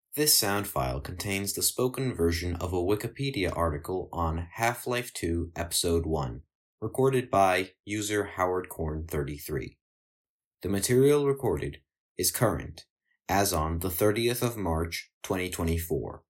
This sound file contains the spoken version of a Wikipedia article on Half-Life 2 Episode 1, recorded by user HowardCorn33. The material recorded is current, as on the 30th of March, 2024.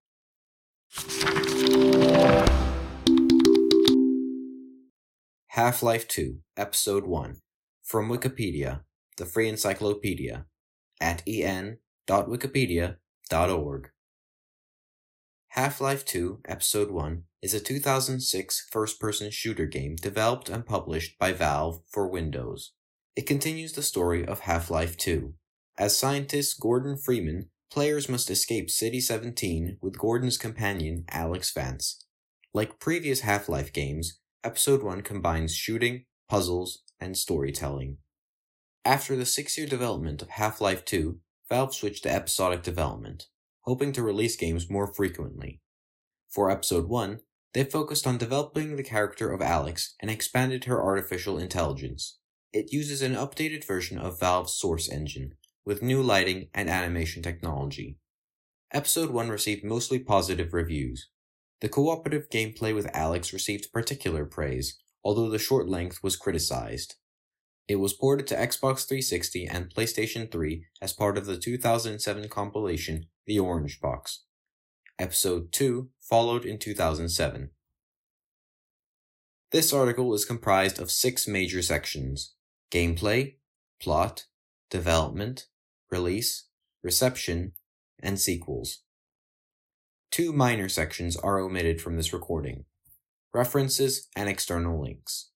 Half-Life 2 Episode 1, from Wikipedia, the free encyclopedia, at en.wikipedia.org. Half-Life 2 Episode 1 is a 2006 first-person shooter game developed and published by Valve for Windows. It continues the story of Half-Life 2. As scientist Gordon Freeman, players must escape City 17 with Gordon's companion Alex Vance. Like previous Half-Life games, Episode 1 combines shooting, puzzles, and storytelling. After the 6-year development of Half-Life 2, Valve switched to episodic development, hoping to release games more frequently. For Episode 1, they focused on developing the character of Alex and expanded her artificial intelligence. It uses an updated version of Valve's Source engine, with new lighting and animation technology. Episode 1 received mostly positive reviews. The cooperative gameplay with Alex received particular praise, although the short length was criticized. It was ported to Xbox 360 and PlayStation 3 as part of the 2007 compilation The Orange Box. Episode 2 followed in 2007. This article is comprised of 6 major sections: gameplay, plot, development, release, reception, and sequels. 2 minor sections are omitted from this recording: references and external links.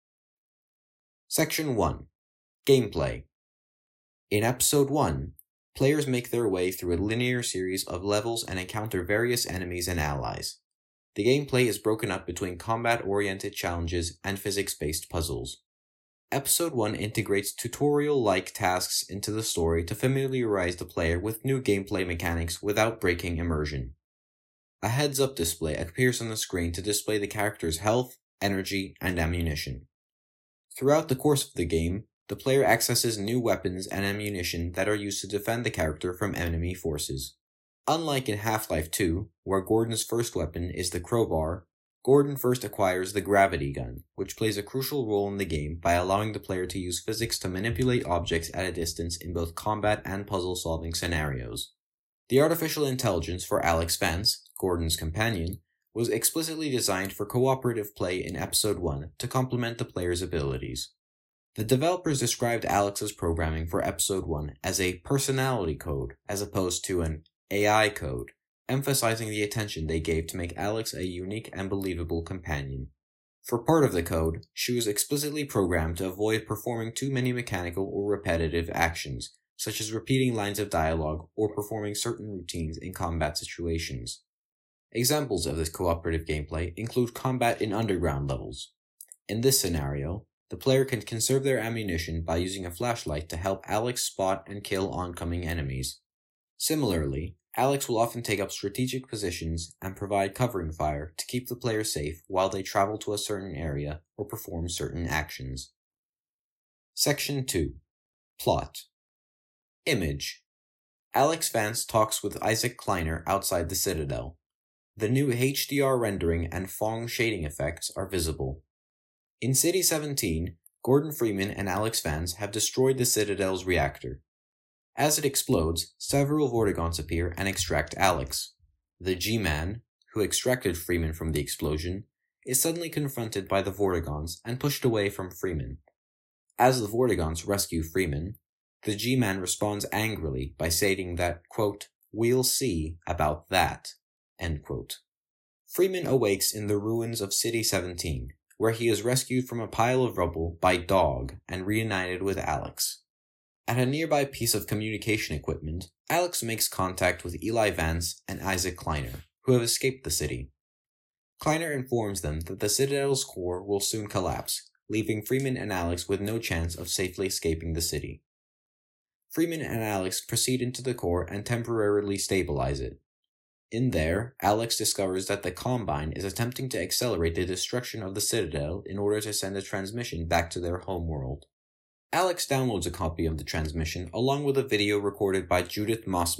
Section 1. Gameplay. In Episode 1, players make their way through a linear series of levels and encounter various enemies and allies. The gameplay is broken up between combat-oriented challenges and physics-based puzzles. Episode 1 integrates tutorial-like tasks into the story to familiarize the player with new gameplay mechanics without breaking immersion. A heads-up display appears on the screen to display the character's health, energy, and ammunition. Throughout the course of the game, the player accesses new weapons and ammunition that are used to defend the character from enemy forces. Unlike in Half-Life 2, where Gordon's first weapon is the crowbar, Gordon first acquires the gravity gun, which plays a crucial role in the game by allowing the player to use physics to manipulate objects at a distance in both combat and puzzle-solving scenarios. The artificial intelligence for Alex Vance, Gordon's companion, was explicitly designed for cooperative play in Episode 1 to complement the player's abilities. The developers described Alex's programming for Episode 1 as a personality code as opposed to an AI code, emphasizing the attention they gave to make Alex a unique and believable companion. For part of the code, she was explicitly programmed to avoid performing too many mechanical or repetitive actions, such as repeating lines of dialogue or performing certain routines in combat situations. Examples of this cooperative gameplay include combat in underground levels. In this scenario, the player can conserve their ammunition by using a flashlight to help Alex spot and kill oncoming enemies. Similarly, Alex will often take up strategic positions and provide covering fire to keep the player safe while they travel to a certain area or perform certain actions. Section 2. Plot. Image. Alex Vance talks with Isaac Kleiner outside the Citadel. The new HDR rendering and Phong shading effects are visible. In City 17, Gordon Freeman and Alex Vance have destroyed the Citadel's reactor. As it explodes, several Vortigaunts appear and extract Alex. The G-Man, who extracted Freeman from the explosion, is suddenly confronted by the Vortigaunts and pushed away from Freeman. As the Vortigaunts rescue Freeman, the G-Man responds angrily by stating that, quote, "We'll see about that," end quote. Freeman awakes in the ruins of City 17, where he is rescued from a pile of rubble by Dog and reunited with Alex. At a nearby piece of communication equipment, Alex makes contact with Eli Vance and Isaac Kleiner, who have escaped the city. Kleiner informs them that the Citadel's core will soon collapse, leaving Freeman and Alex with no chance of safely escaping the city. Freeman and Alex proceed into the core and temporarily stabilize it. In there, Alex discovers that the Combine is attempting to accelerate the destruction of the Citadel in order to send a transmission back to their homeworld. Alex downloads a copy of the transmission along with a video recorded by Judith Mossman,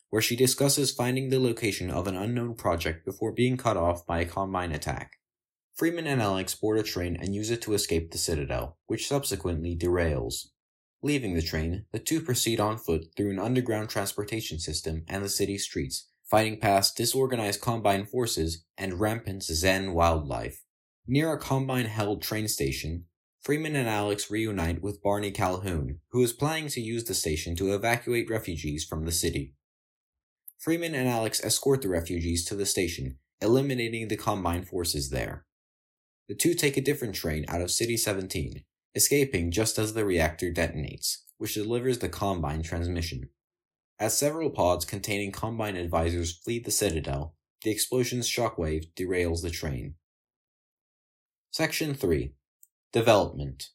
where she discusses finding the location of an unknown project before being cut off by a Combine attack. Freeman and Alex board a train and use it to escape the Citadel, which subsequently derails. Leaving the train, the two proceed on foot through an underground transportation system and the city streets, fighting past disorganized Combine forces and rampant Zen wildlife. Near a Combine-held train station, Freeman and Alex reunite with Barney Calhoun, who is planning to use the station to evacuate refugees from the city. Freeman and Alex escort the refugees to the station, eliminating the Combine forces there. The two take a different train out of City 17, escaping just as the reactor detonates, which delivers the Combine transmission. As several pods containing Combine advisors flee the Citadel, the explosion's shockwave derails the train. Section 3. Development.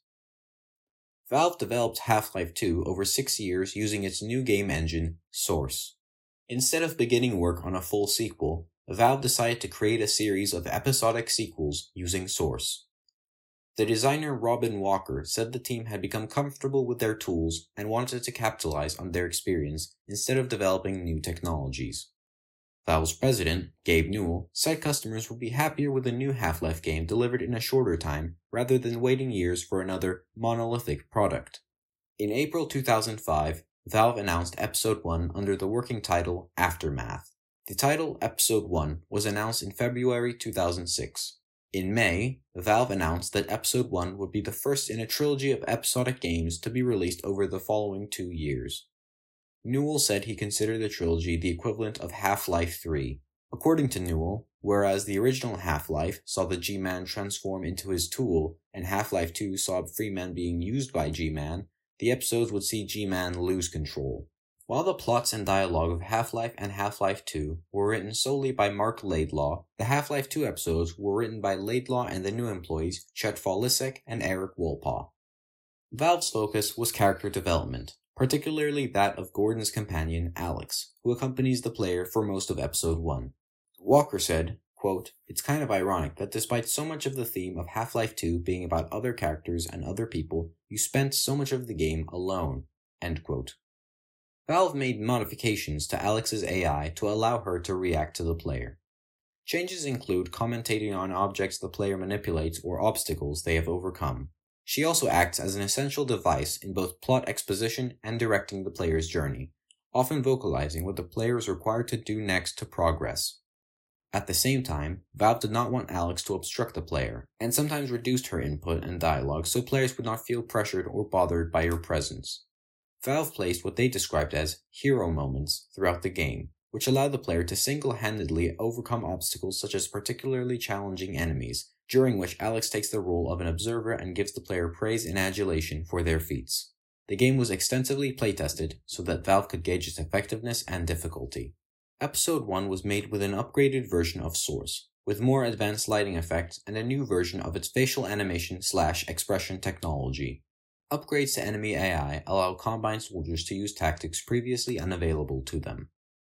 Valve developed Half-Life 2 over 6 years using its new game engine, Source. Instead of beginning work on a full sequel, Valve decided to create a series of episodic sequels using Source. The designer Robin Walker said the team had become comfortable with their tools and wanted to capitalize on their experience instead of developing new technologies. Valve's president, Gabe Newell, said customers would be happier with a new Half-Life game delivered in a shorter time rather than waiting years for another monolithic product. In April 2005, Valve announced Episode 1 under the working title Aftermath. The title Episode 1 was announced in February 2006. In May, Valve announced that Episode 1 would be the first in a trilogy of episodic games to be released over the following 2 years. Newell said he considered the trilogy the equivalent of Half-Life 3. According to Newell, whereas the original Half-Life saw the G-Man transform into his tool and Half-Life 2 saw Freeman being used by G-Man, the episodes would see G-Man lose control. While the plots and dialogue of Half-Life and Half-Life 2 were written solely by Mark Laidlaw, the Half-Life 2 episodes were written by Laidlaw and the new employees Chet Faulisek and Eric Wolpaw. Valve's focus was character development, particularly that of Gordon's companion, Alex, who accompanies the player for most of Episode 1. Walker said, quote, "It's kind of ironic that despite so much of the theme of Half-Life 2 being about other characters and other people, you spent so much of the game alone." End quote. Valve made modifications to Alex's AI to allow her to react to the player. Changes include commentating on objects the player manipulates or obstacles they have overcome. She also acts as an essential device in both plot exposition and directing the player's journey, often vocalizing what the player is required to do next to progress. At the same time, Valve did not want Alex to obstruct the player, and sometimes reduced her input and dialogue so players would not feel pressured or bothered by her presence. Valve placed what they described as hero moments throughout the game, which allowed the player to single-handedly overcome obstacles such as particularly challenging enemies, during which Alex takes the role of an observer and gives the player praise and adulation for their feats. The game was extensively playtested so that Valve could gauge its effectiveness and difficulty. Episode 1 was made with an upgraded version of Source, with more advanced lighting effects and a new version of its facial animation/expression technology. Upgrades to enemy AI allow Combine soldiers to use tactics previously unavailable to them.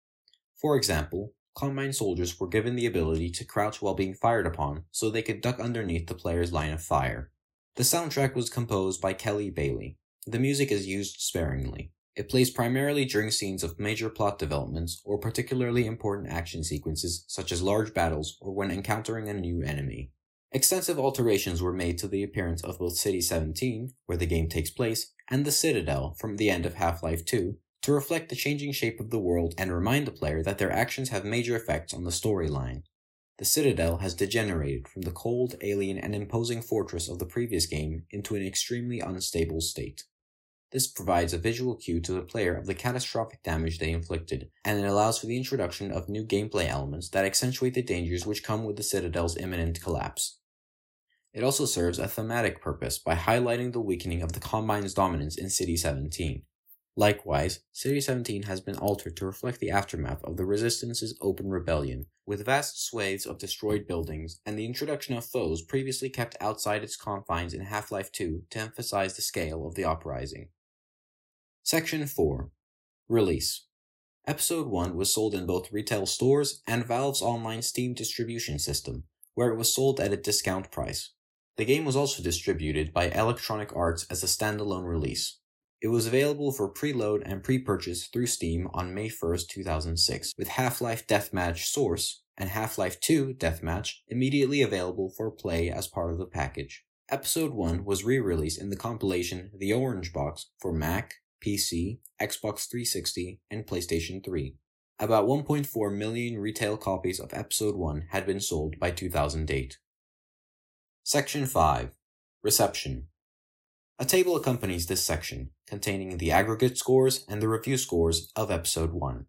For example, Combine soldiers were given the ability to crouch while being fired upon so they could duck underneath the player's line of fire. The soundtrack was composed by Kelly Bailey. The music is used sparingly. It plays primarily during scenes of major plot developments or particularly important action sequences such as large battles or when encountering a new enemy. Extensive alterations were made to the appearance of both City 17, where the game takes place, and the Citadel from the end of Half-Life 2, to reflect the changing shape of the world and remind the player that their actions have major effects on the storyline. The Citadel has degenerated from the cold, alien, and imposing fortress of the previous game into an extremely unstable state. This provides a visual cue to the player of the catastrophic damage they inflicted, and it allows for the introduction of new gameplay elements that accentuate the dangers which come with the Citadel's imminent collapse. It also serves a thematic purpose by highlighting the weakening of the Combine's dominance in City 17. Likewise, City 17 has been altered to reflect the aftermath of the Resistance's open rebellion, with vast swathes of destroyed buildings and the introduction of foes previously kept outside its confines in Half-Life 2 to emphasize the scale of the uprising. Section 4. Release. Episode 1 was sold in both retail stores and Valve's online Steam distribution system, where it was sold at a discount price. The game was also distributed by Electronic Arts as a standalone release. It was available for preload and pre-purchase through Steam on May 1st, 2006, with Half-Life Deathmatch Source and Half-Life 2 Deathmatch immediately available for play as part of the package. Episode 1 was re-released in the compilation The Orange Box for Mac, PC, Xbox 360, and PlayStation 3. About 1.4 million retail copies of Episode 1 had been sold by 2008. Section 5. Reception. A table accompanies this section, containing the aggregate scores and the review scores of Episode 1.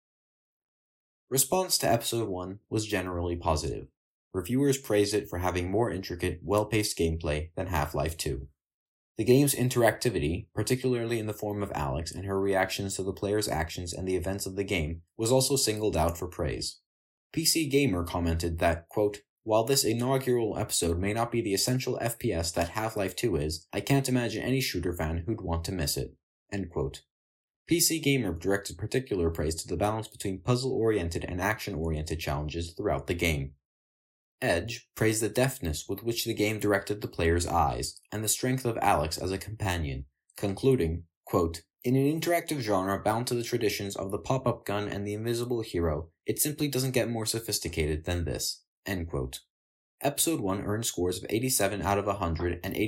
Response to Episode 1 was generally positive. Reviewers praised it for having more intricate, well-paced gameplay than Half-Life 2. The game's interactivity, particularly in the form of Alex and her reactions to the player's actions and the events of the game, was also singled out for praise. PC Gamer commented that, quote, "While this inaugural episode may not be the essential FPS that Half-Life 2 is, I can't imagine any shooter fan who'd want to miss it." End quote. PC Gamer directed particular praise to the balance between puzzle-oriented and action-oriented challenges throughout the game. Edge praised the deftness with which the game directed the player's eyes, and the strength of Alex as a companion, concluding, quote, "In an interactive genre bound to the traditions of the pop-up gun and the invisible hero, it simply doesn't get more sophisticated than this." End quote. Episode 1 earned scores of 87 out of 100 and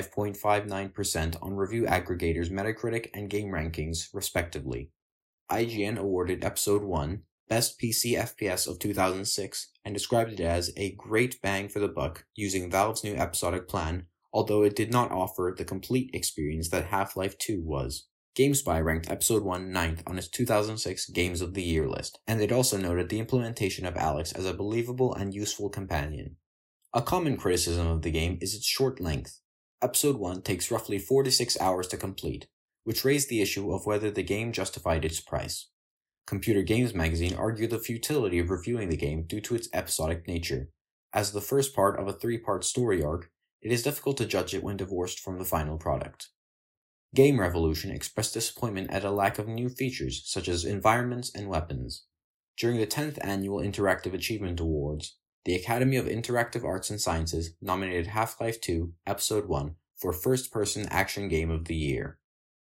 85.59% on review aggregators Metacritic and GameRankings, respectively. IGN awarded Episode 1 Best PC FPS of 2006 and described it as a great bang for the buck using Valve's new episodic plan, although it did not offer the complete experience that Half-Life 2 was. GameSpy ranked Episode 1 9th on its 2006 Games of the Year list, and it also noted the implementation of Alex as a believable and useful companion. A common criticism of the game is its short length. Episode 1 takes roughly 4 to 6 hours to complete, which raised the issue of whether the game justified its price. Computer Games magazine argued the futility of reviewing the game due to its episodic nature. As the first part of a 3-part story arc, it is difficult to judge it when divorced from the final product. Game Revolution expressed disappointment at a lack of new features such as environments and weapons. During the 10th Annual Interactive Achievement Awards, the Academy of Interactive Arts and Sciences nominated Half-Life 2 Episode 1 for First-Person Action Game of the Year.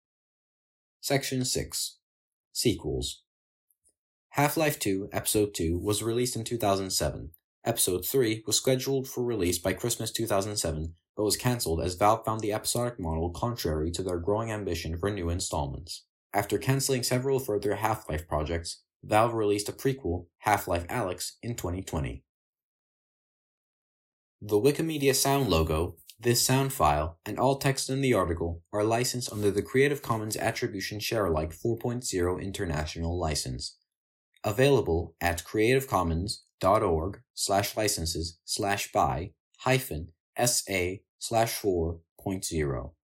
Section 6. Sequels. Half-Life 2 Episode 2 was released in 2007. Episode 3 was scheduled for release by Christmas 2007, but was cancelled as Valve found the episodic model contrary to their growing ambition for new installments. After cancelling several further Half-Life projects, Valve released a prequel, Half-Life Alyx, in 2020. The Wikimedia sound logo, this sound file, and all text in the article are licensed under the Creative Commons Attribution Sharealike 4.0 International License. Available at creativecommons.org/licenses/by-SA/4.0.